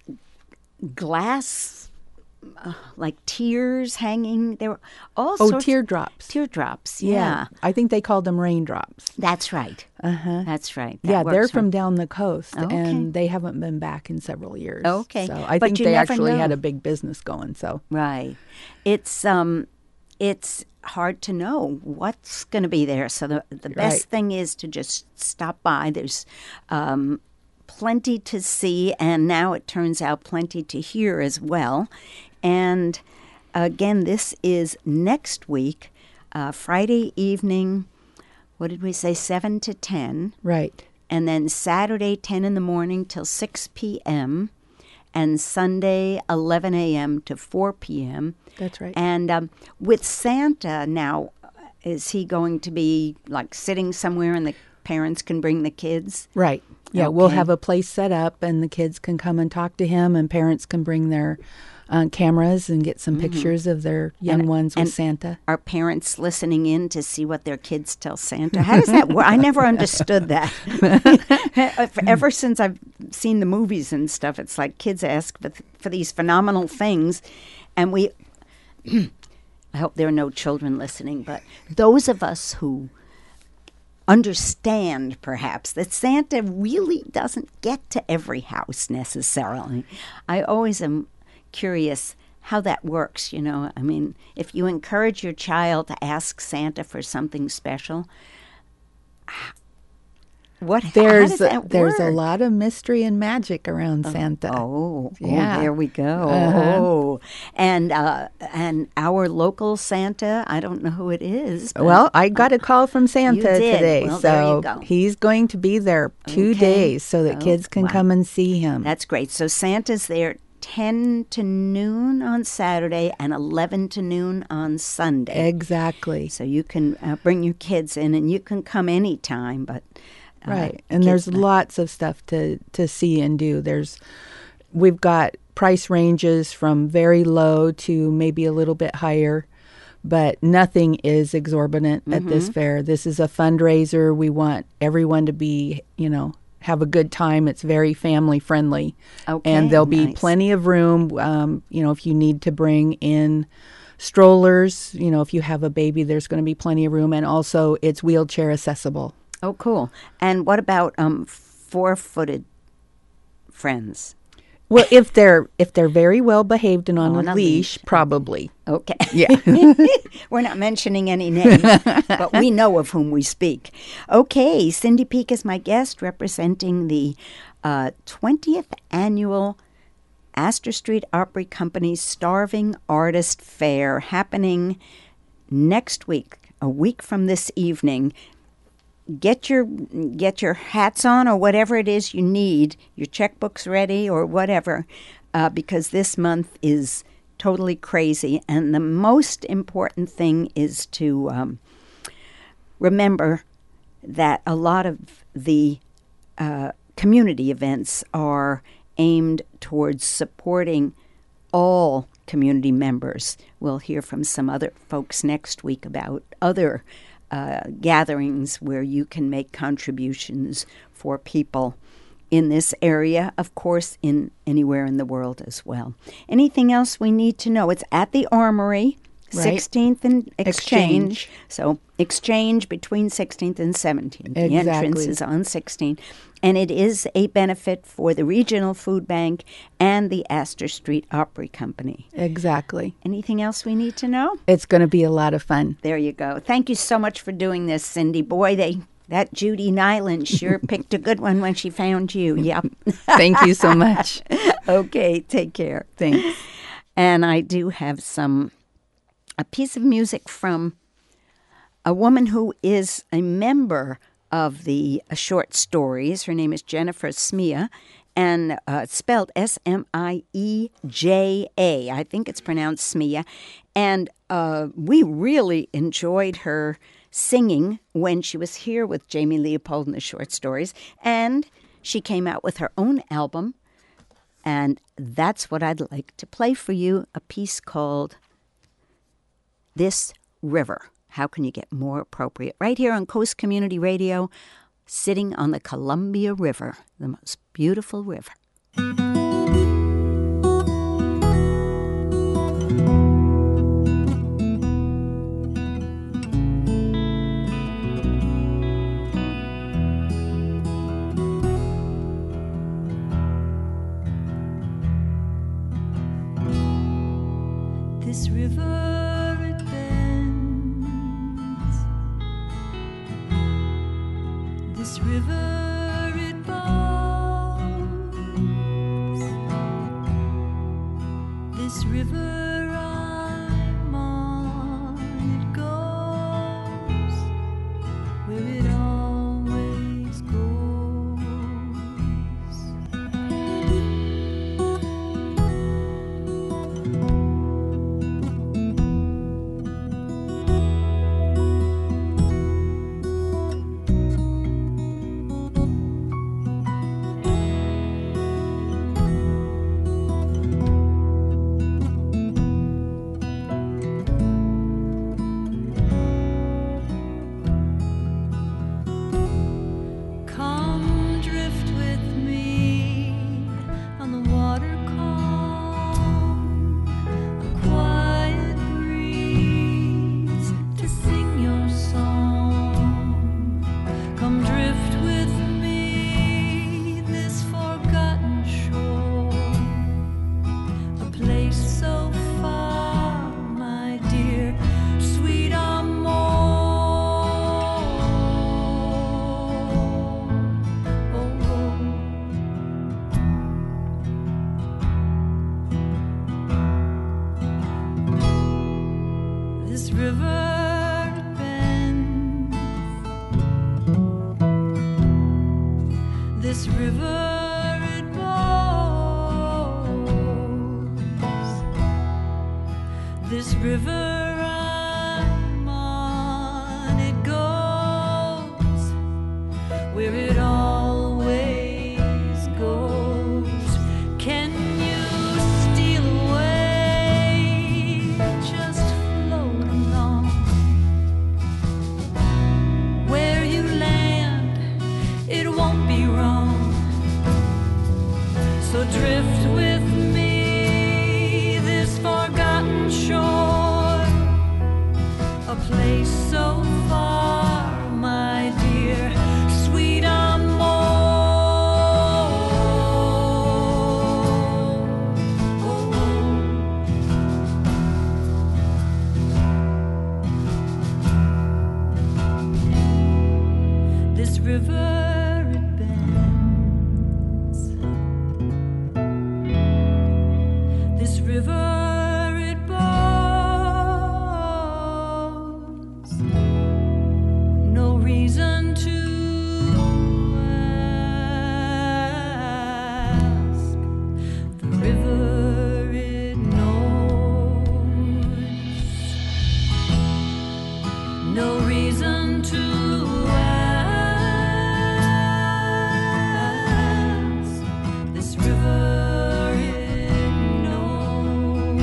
glass, uh, like tears hanging. There were all Oh, sorts. teardrops. Teardrops. Yeah. I think they called them raindrops. That's right. Uh-huh. That's right. That Yeah, they're works from right. down the coast, Okay. and they haven't been back in several years. Okay. So I But think you they never actually had know. a big business going. So Right. It's um, it's hard to know what's going to be there. So the the best Right. thing is to just stop by. There's um, plenty to see, and now it turns out plenty to hear as well. And again, this is next week, uh, Friday evening. What did we say? Seven to ten. right. And then Saturday, ten in the morning till six p.m., and Sunday, eleven a.m. to four p.m. That's right. And um, with Santa now, is he going to be like sitting somewhere and the parents can bring the kids? Right. Yeah, we'll Okay. have a place set up, and the kids can come and talk to him, and parents can bring their uh, cameras and get some pictures of their young And- ones with and- Santa. Are parents listening in to see what their kids tell Santa? How does that work? I never understood that. Ever since I've seen the movies and stuff, it's like kids ask for, for these phenomenal things, and we. I hope there are no children listening, but those of us who understand, perhaps, that Santa really doesn't get to every house necessarily. I always am curious how that works, you know. I mean, if you encourage your child to ask Santa for something special, what how There's does a, that there's a work? lot of mystery and magic around Santa. Oh, Yeah. oh, there we go. Uh-huh. Oh, and uh, and our local Santa, I don't know who it is. but- Well, I got a call from Santa did. today, Well, there you so go. he's going to be there two Okay. days so that Oh, kids can wow. come and see him. That's great. So Santa's there ten to noon on Saturday and eleven to noon on Sunday. Exactly. So you can uh, bring your kids in, and you can come anytime. But uh, Right. And kids- there's lots of stuff to, to see and do. There's we've got price ranges from very low to maybe a little bit higher, but nothing is exorbitant at this fair. This is a fundraiser. We want everyone to be, you know, have a good time. It's very family friendly. Okay, And there'll be nice. plenty of room, um, you know, if you need to bring in strollers, you know, if you have a baby, there's going to be plenty of room. And also it's wheelchair accessible. Oh, cool. And what about um, four-footed friends? Well, if they're if they're very well behaved and on, On a, a leash, leash. probably. Okay. Yeah. We're not mentioning any names, but we know of whom we speak. Okay, Cindy Peak is my guest, representing the uh, twentieth annual Astor Street Opry Company's Starving Artist Fair, happening next week, a week from this evening. Get your get your hats on, or whatever it is you need, your checkbooks ready or whatever, uh, because this month is totally crazy. And the most important thing is to um, remember that a lot of the uh, community events are aimed towards supporting all community members. We'll hear from some other folks next week about other uh, gatherings where you can make contributions for people in this area, of course, in anywhere in the world as well. Anything else we need to know? It's at the Armory, Right. sixteenth and Exchange. Exchange. So Exchange between sixteenth and seventeenth. The entrance Exactly. is on sixteenth. And it is a benefit for the Regional Food Bank and the Astor Street Opry Company. Exactly. Anything else we need to know? It's going to be a lot of fun. There you go. Thank you so much for doing this, Cindy. Boy, they that Judy Nyland sure picked a good one when she found you. Yep. Thank you so much. Okay, take care. Thanks. And I do have some a piece of music from a woman who is a member of the uh, short stories. Her name is Jennifer Smia, and uh, it's spelled S M I E J A. I think it's pronounced Smia. And uh, we really enjoyed her singing when she was here with Jamie Leopold in the short stories. And she came out with her own album, and that's what I'd like to play for you, a piece called This River. How can you get more appropriate? Right here on Coast Community Radio, sitting on the Columbia River, the most beautiful river. This river it bends, this river it bows, this river I'm on it goes where it always goes. This river it flows. This river I'm on, it goes where it always goes. Can you steal away? Just float along. Where you land, it won't be wrong. So drift with me this forgotten shore, a place so far, my dear, sweet amor. This river it bends. This river it bows. No reason to ask. The river it knows. No reason to ask. This river it knows.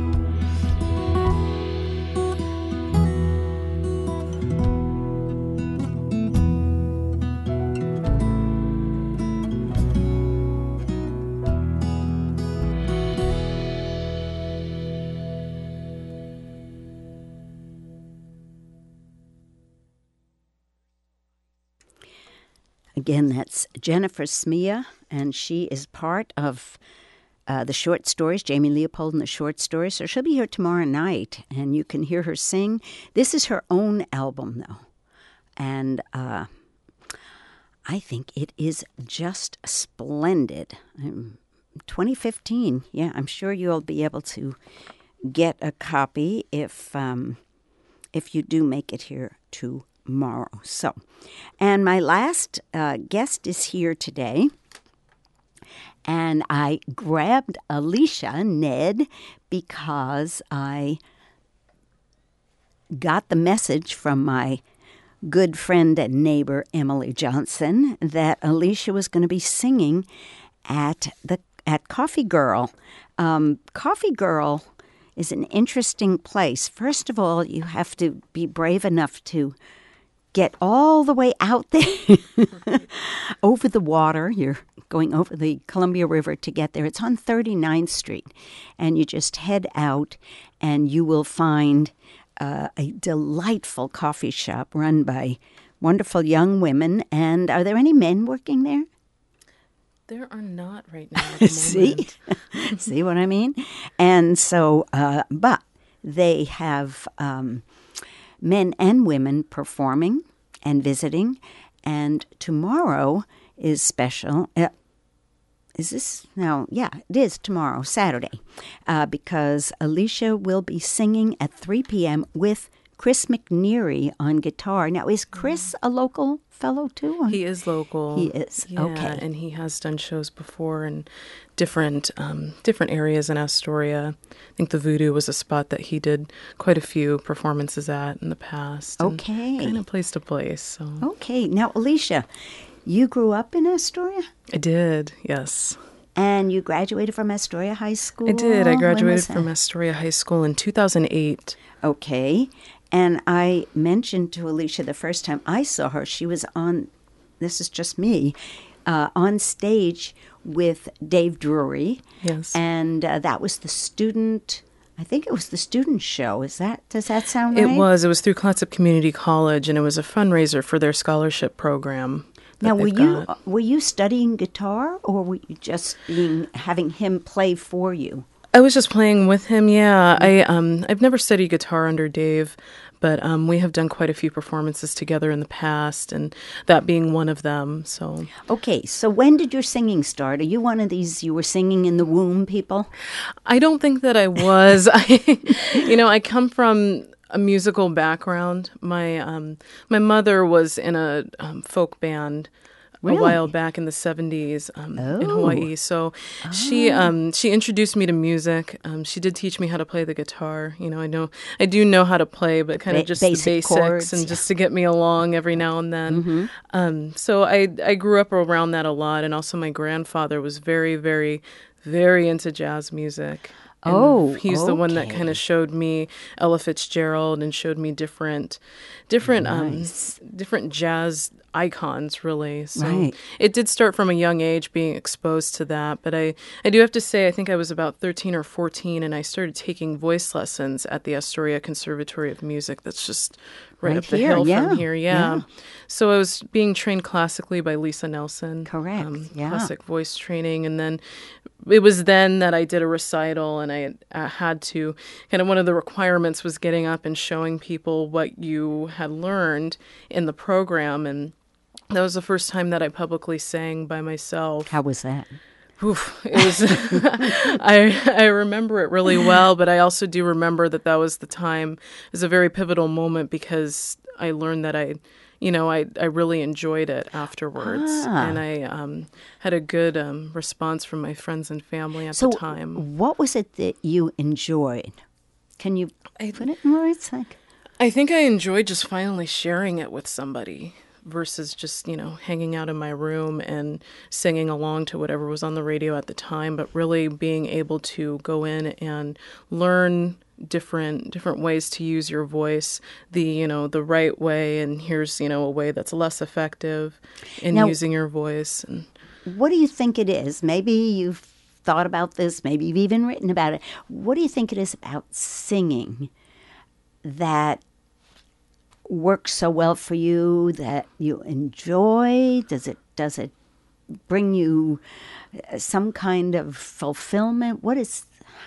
Again, that's Jennifer Smia, and she is part of uh, the short stories, Jamie Leopold and the short stories. So she'll be here tomorrow night, and you can hear her sing. This is her own album, though, and uh, I think it is just splendid. Um, twenty fifteen, yeah, I'm sure you'll be able to get a copy if um, if you do make it here tomorrow. So, and my last uh, guest is here today, and I grabbed Alicia Ned because I got the message from my good friend and neighbor Emily Johnson that Alicia was going to be singing at the at Coffee Girl. Um, Coffee Girl is an interesting place. First of all, you have to be brave enough to get all the way out there over the water. You're going over the Columbia River to get there. It's on thirty-ninth Street, and you just head out, and you will find uh, a delightful coffee shop run by wonderful young women. And are there any men working there? There are not right now at the See? See what I mean? And so, uh, but they have um, men and women performing and visiting. And tomorrow is special. Uh, is this? No, yeah, it is tomorrow, Saturday, uh, because Alicia will be singing at three p.m. with Chris McNeary on guitar. Now, is Chris a local fellow too? He is local. He is, yeah, okay. And he has done shows before in different um, different areas in Astoria. I think the Voodoo was a spot that he did quite a few performances at in the past. Okay. Kind of place to place. So. Okay. Now, Alicia, you grew up in Astoria? I did, yes. And you graduated from Astoria High School? I did. I When graduated was from that? Astoria High School in two thousand eight. Okay. And I mentioned to Alicia the first time I saw her, she was on, this is just me, uh, on stage with Dave Drury. Yes. And uh, that was the student, I think it was the student show. Is that, does that sound right? It was. It was through Clatsop Community College, and it was a fundraiser for their scholarship program. Now, were they've you got. were you studying guitar, or were you just being having him play for you? I was just playing with him, yeah. I, um, I've never studied guitar under Dave, but um, we have done quite a few performances together in the past, and that being one of them. So, Okay, so when did your singing start? Are you one of these, you were singing in the womb people? I don't think that I was. I, you know, I come from a musical background. My um, my mother was in a um, folk band Really? a while back in the seventies um, in Oh. Hawaii. So she um, she introduced me to music. Um, she did teach me how to play the guitar. You know, I know I do know how to play, but kind of Ba- just basic the basics chords, and yeah. just to get me along every now and then. Um, so I I grew up around that a lot, and also my grandfather was very very very into jazz music. And Oh, he's the one that okay. kind of showed me Ella Fitzgerald and showed me different, different, Nice. um, different jazz icons. Really, so Right. it did start from a young age being exposed to that. But I, I do have to say, I think I was about thirteen or fourteen, and I started taking voice lessons at the Astoria Conservatory of Music. That's just right, Right up the here, hill yeah, from here. Yeah. yeah. So I was being trained classically by Lisa Nelson. Correct, Um, yeah. Classic voice training, and then it was then that I did a recital, and I had, uh, had to kind of one of the requirements was getting up and showing people what you had learned in the program, and that was the first time that I publicly sang by myself. How was that? Oof, it was. I I remember it really well, but I also do remember that that was the time. It was a very pivotal moment because I learned that I, you know, I, I really enjoyed it afterwards, Ah. and I um, had a good um, response from my friends and family at So, the time. what was it that you enjoyed? Can you put it in words? Like, I think I enjoyed just finally sharing it with somebody versus just, you know, hanging out in my room and singing along to whatever was on the radio at the time, but really being able to go in and learn different different ways to use your voice, the, you know, the right way, and here's, you know, a way that's less effective in Now- using your voice. And what do you think it is? Maybe you've thought about this. Maybe you've even written about it. What do you think it is about singing that works so well for you, that you enjoy? Does it does it bring you uh, some kind of fulfillment? What is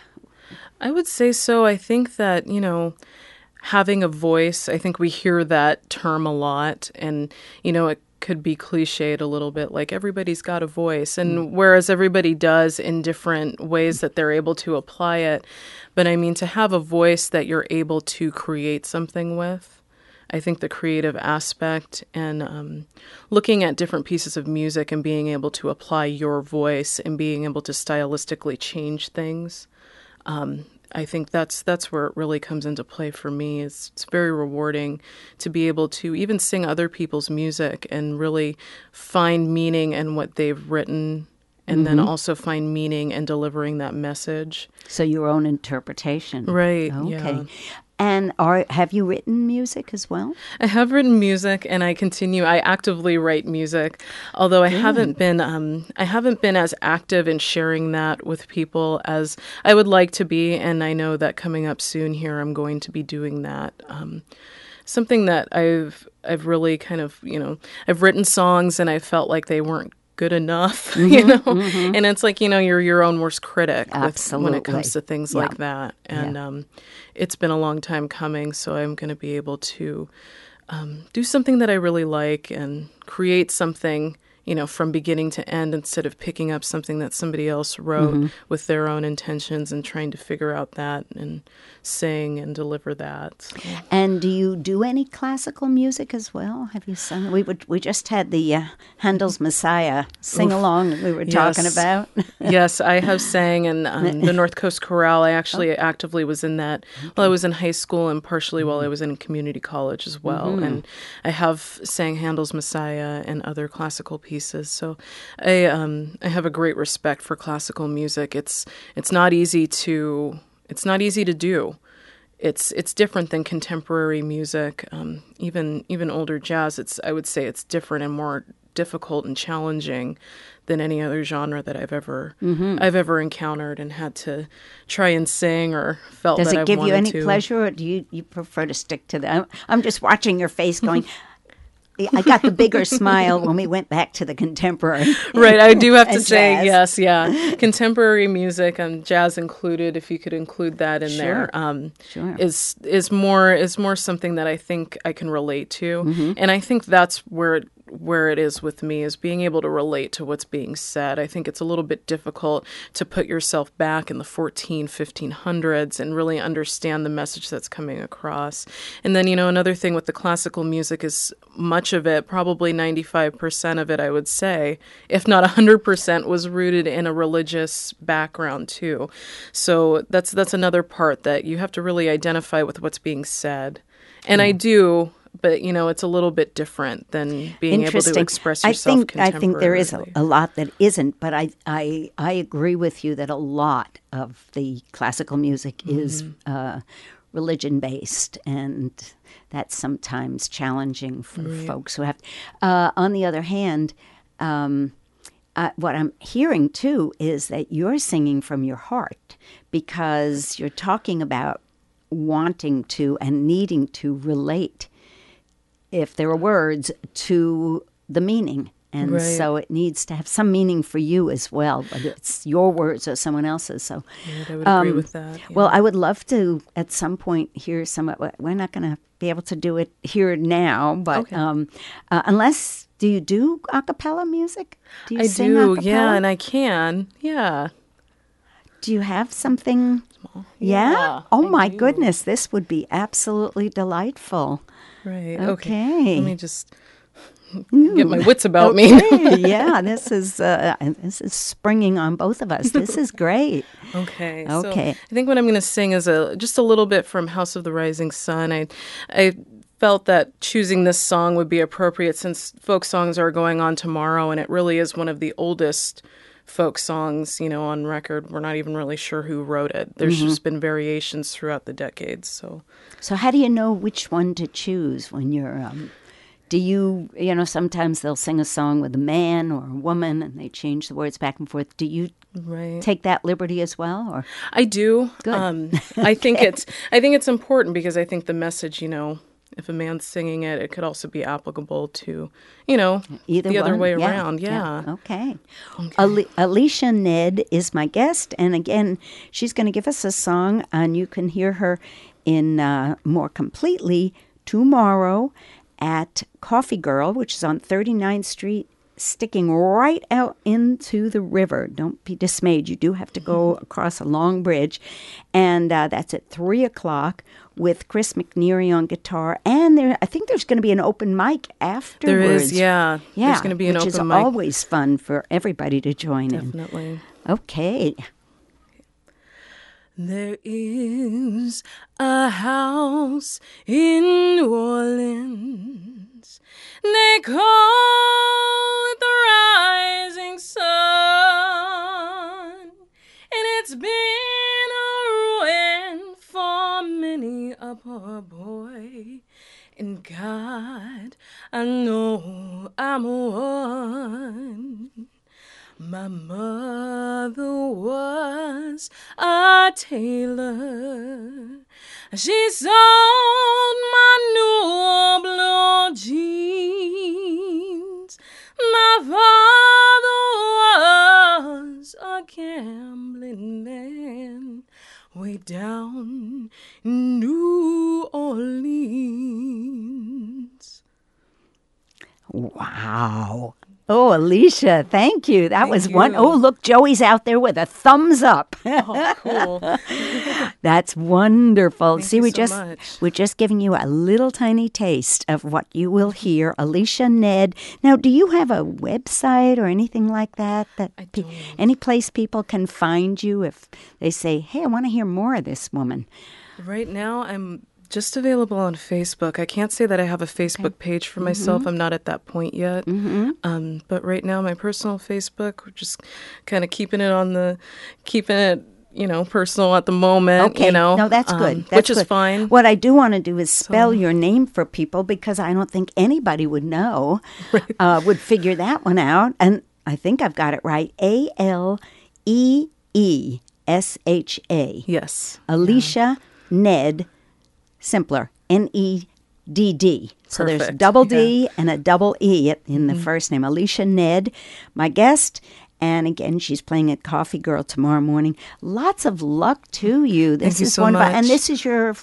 I would say so. I think that, you know, having a voice, I think we hear that term a lot, and, you know, it could be cliched a little bit, like everybody's got a voice, and whereas everybody does in different ways that they're able to apply it. But I mean, to have a voice that you're able to create something with, I think the creative aspect and um, looking at different pieces of music and being able to apply your voice and being able to stylistically change things, um, I think that's that's where it really comes into play for me. It's, it's very rewarding to be able to even sing other people's music and really find meaning in what they've written, and then also find meaning in delivering that message. so your own interpretation? Right, Okay. yeah. And are have you written music as well? I have written music, and I continue. I actively write music, although I haven't been. Um, I haven't been as active in sharing that with people as I would like to be. And I know that coming up soon here, I'm going to be doing that. Um, something that I've I've really kind of, you know, I've written songs, and I felt like they weren't good enough, you know. And it's like, you know, you're your own worst critic with, when Absolutely. it comes to things Yeah. like that. And Yeah. um, it's been a long time coming, so I'm going to be able to um, do something that I really like and create something, you know, from beginning to end, instead of picking up something that somebody else wrote with their own intentions and trying to figure out that and sing and deliver that. So. And do you do any classical music as well? Have you sung? We would, we just had the uh, Handel's Messiah sing along that we were talking Yes. about. Yes, I have sang in um, the North Coast Chorale. I actually actively was in that while I was in high school, and partially while I was in community college as well. And I have sang Handel's Messiah and other classical pieces. So I um, I have a great respect for classical music. It's it's not easy to it's not easy to do. It's it's different than contemporary music, um, even even older jazz. It's I would say it's different and more difficult and challenging than any other genre that I've ever I've ever encountered and had to try and sing or felt Does that I it give you wanted any to. pleasure, or do you, you prefer to stick to that? I'm, I'm just watching your face going, I got the bigger smile when we went back to the contemporary. Right, I do have to and say jazz. yes, yeah. Contemporary music, um, jazz included, if you could include that in Sure. there, um, Sure. is is more is more something that I think I can relate to, Mm-hmm. and I think that's where it where it is with me, is being able to relate to what's being said. I think it's a little bit difficult to put yourself back in the fourteen, fifteen hundreds and really understand the message that's coming across. And then, you know, another thing with the classical music is much of it, probably ninety-five percent of it, I would say, if not one hundred percent, was rooted in a religious background too. So that's that's another part that you have to really identify with what's being said. And I do, but, you know, it's a little bit different than being able to express yourself I think, I think there is a, contemporarily. a lot that isn't, but I, I, I agree with you that a lot of the classical music is uh, religion-based, and that's sometimes challenging for folks who have... Uh, on the other hand, um, uh, what I'm hearing, too, is that you're singing from your heart, because you're talking about wanting to and needing to relate, if there are words, to the meaning. And Right. so it needs to have some meaning for you as well, whether it's your words or someone else's. So, Right, I would agree um, with that. yeah. well, I would love to at some point hear some. of it. We're not going to be able to do it here now, but Okay. um, uh, unless, do you do a cappella music? Do you I sing do, a yeah, cappella? and I can, yeah. Do you have something? Yeah. Yeah, Oh I my do. goodness, this would be absolutely delightful. Right. Okay. Okay. Let me just get my wits about me. Okay, yeah, this is uh, this is springing on both of us. This is great. Okay. Okay. So I think what I'm going to sing is a just a little bit from House of the Rising Sun. I I felt that choosing this song would be appropriate since folk songs are going on tomorrow, and it really is one of the oldest folk songs, you know, on record. We're not even really sure who wrote it. There's Mm-hmm. just been variations throughout the decades. So So how do you know which one to choose when you're? Um, do you you know sometimes they'll sing a song with a man or a woman and they change the words back and forth. Do you right. take that liberty as well, or I do. Good. Um, I think it's I think it's important because I think the message, you know, if a man's singing it, it could also be applicable to, you know, either the other one? way Yeah, around. Yeah. Okay. Ali- Alicia Ned is my guest, and again, she's going to give us a song, and you can hear her in uh, more completely tomorrow at Coffee Girl, which is on thirty-ninth Street, sticking right out into the river. Don't be dismayed. You do have to go across a long bridge. And uh, that's at three o'clock with Chris McNeary on guitar. And there, I think there's going to be an open mic afterwards. There is, yeah. Yeah, There's going to be an which open is mic. always fun for everybody to join Definitely. in. Okay. There is a house in New Orleans. They call it the Rising Sun. And it's been a ruin for many a poor boy. And God, I know I'm one. My mother was a tailor. She sold my new blue jeans. My father was a gambling man way down in New Orleans. Wow. Oh, Alicia, thank you. That was Thank one. you. Oh, look, Joey's out there with a thumbs up. Oh, cool. That's wonderful. Thank See, you we so just much. we're just giving you a little tiny taste of what you will hear. Alicia Ned. Now, do you have a website or anything like that? That I pe- don't. any place people can find you if they say, "Hey, I want to hear more of this woman." Right now, I'm just available on Facebook. I can't say that I have a Facebook page for myself. I'm not at that point yet. Um, but right now, my personal Facebook, we're just kind of keeping it on the, keeping it, you know, personal at the moment. Okay, You know, no, that's um, good. That's which is good. fine. What I do want to do is spell your name for people because I don't think anybody would know, uh, would figure that one out. And I think I've got it right. A L E E S H A. Yes. Alicia Ned, simpler, N E D D. So there's Perfect. double D and a double E in the first name. Alicia Ned, my guest. And again, she's playing at Coffee Girl tomorrow morning. Lots of luck to you. This Thank you is so wonderful. And much. this is your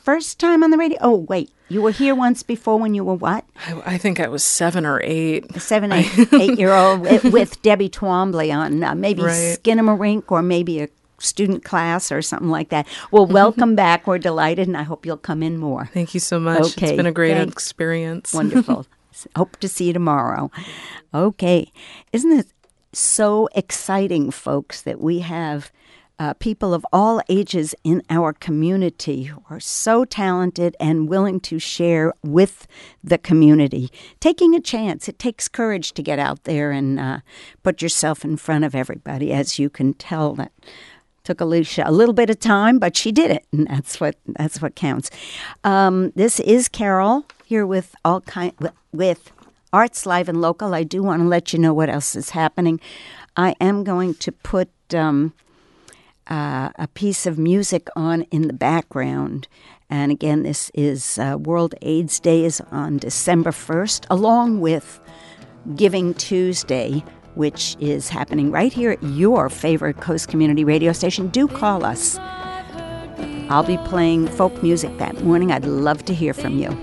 first time on the radio? Oh, wait. You were here once before when you were what? I, I think I was seven or eight. A seven, eight, eight-year-old with, with Debbie Twombly on uh, maybe Right. Skinnamarink or maybe a student class or something like that. Well, welcome back. We're delighted, and I hope you'll come in more. Thank you so much. Okay, It's been a great thanks. experience. Wonderful. Hope to see you tomorrow. Okay. Isn't it so exciting, folks, that we have uh, people of all ages in our community who are so talented and willing to share with the community. Taking a chance. It takes courage to get out there and uh, put yourself in front of everybody, as you can tell. That took Alicia a little bit of time, but she did it, and that's what that's what counts. Um, this is Carol here with all kind with, with Arts Live and Local. I do want to let you know what else is happening. I am going to put um, uh, a piece of music on in the background. And again, this is uh, World AIDS Day is on December first, along with Giving Tuesday, which is happening right here at your favorite Coast Community radio station. Do call us. I'll be playing folk music that morning. I'd love to hear from you.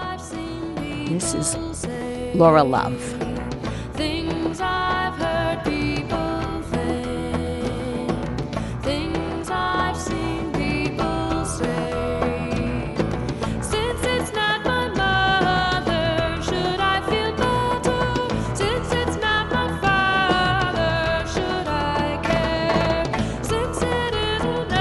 This is Laura Love. Things I've heard people say, things I've seen people say. Since it's not my mother, should I feel better? Since it's not my father, should I care? Since it is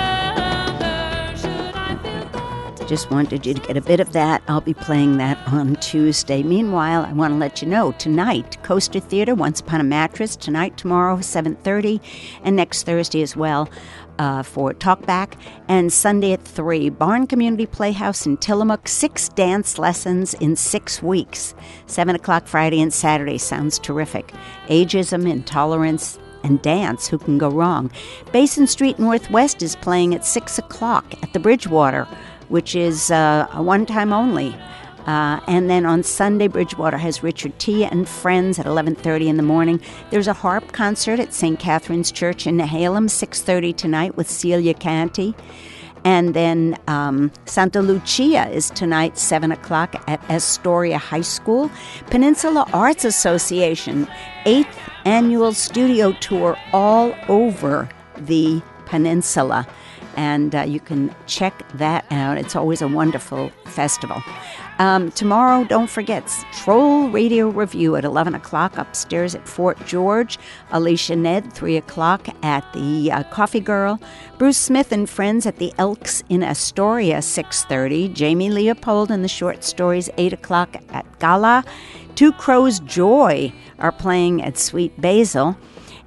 another, should I feel better? Just wanted you to get a bit of that. I'll be playing that on Tuesday. Meanwhile, I want to let you know, tonight, Coaster Theater, Once Upon a Mattress, tonight, tomorrow, seven thirty, and next Thursday as well uh, for Talkback, and Sunday at three, Barn Community Playhouse in Tillamook, six dance lessons in six weeks, seven o'clock Friday and Saturday. Sounds terrific. Ageism, intolerance, and dance, who can go wrong? Basin Street Northwest is playing at six o'clock at the Bridgewater, which is uh, a one-time only. Uh, and then on Sunday, Bridgewater has Richard T. and Friends at eleven thirty in the morning. There's a harp concert at Saint Catherine's Church in Nehalem, six thirty tonight with Celia Canty. And then um, Santa Lucia is tonight, seven o'clock at Astoria High School. Peninsula Arts Association, eighth annual studio tour all over the peninsula. And uh, you can check that out. It's always a wonderful festival. Um, tomorrow, don't forget, Troll Radio Review at eleven o'clock upstairs at Fort George. Alicia Ned, three o'clock at the uh, Coffee Girl. Bruce Smith and Friends at the Elks in Astoria, six thirty. Jamie Leopold and the Short Stories, eight o'clock at Gala. Two Crows Joy are playing at Sweet Basil.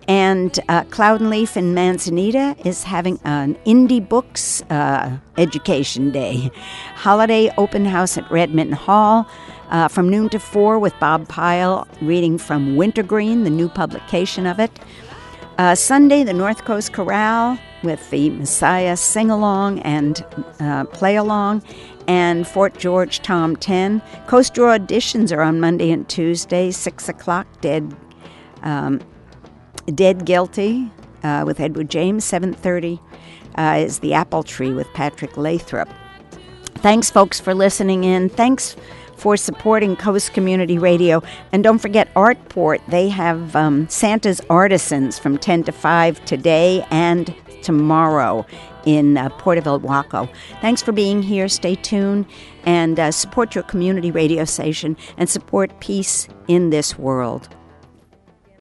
And uh, Cloud and Leaf in Manzanita is having an Indie Books uh, Education Day. Holiday open house at Redmond Hall uh, from noon to four with Bob Pyle reading from Wintergreen, the new publication of it. Uh, Sunday, the North Coast Chorale with the Messiah Sing-Along and uh, Play-Along. And Fort George Tom ten. Coast Draw auditions are on Monday and Tuesday, six o'clock, Dead... Um, Dead Guilty uh, with Edward James, seven thirty uh, is The Apple Tree with Patrick Lathrop. Thanks, folks, for listening in. Thanks for supporting Coast Community Radio. And don't forget Artport. They have um, Santa's Artisans from ten to five today and tomorrow in uh, Porterville, Waco. Thanks for being here. Stay tuned and uh, support your community radio station and support peace in this world.